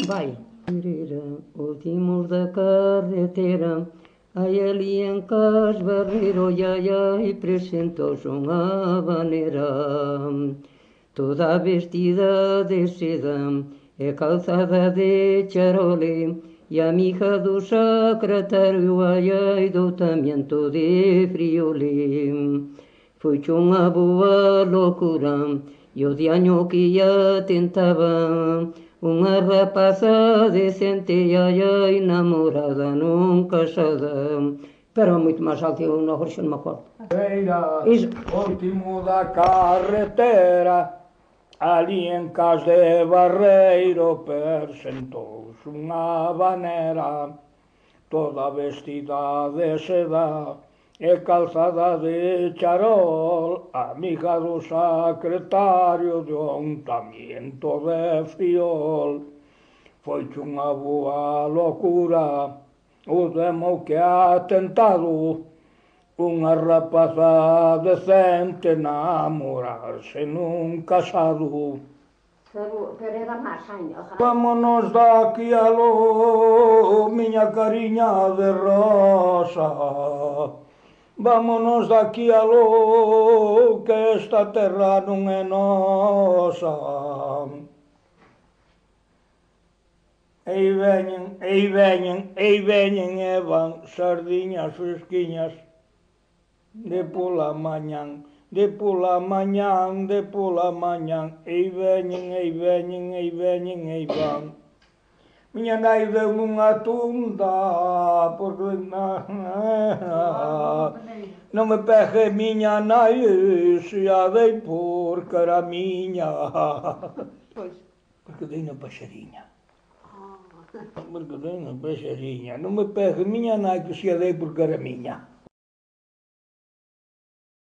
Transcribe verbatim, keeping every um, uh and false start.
Vai. Últimos da carretera, ai ali em Cas Barreiro, ai ai, presentou uma habanera. Toda vestida de seda, e calçada de charole, e amiga do secretário, ai ai, doutamento de friole. Foi-te uma boa loucura, e o dianho que ia tentava, uma rapaza decente, ai ai, namorada, nunca casada. Pero muito mais alto, eu não, agora não me acordo. Isso. Último da carretera, ali em Cas de Barreiro, presentou-se uma habanera, toda vestida de seda e calçada de charol, amiga do secretário de untamento de friol. Foi-te uma boa loucura, o demo que ha tentado uma rapaza decente namorar-se num casado. Pero, pero era máis ainda. Vámonos daqui alô, minha carinha de rosa. Vámonos daqui alô, que esta terra non é nosa. Ei veñen, ei veñen, ei veñen e van sardiñas fresquiñas de pola mañán, de pola mañán, de pola mañán. Ei veñen, ei veñen, ei veñen, ei van. Miña nai deu unha tunda, porque non me pegue miña nai, se a dei porque era miña. Pois. Porque dei na paxariña. Porque dei na paxariña. Non me pegue miña nai, que se a dei porque era miña.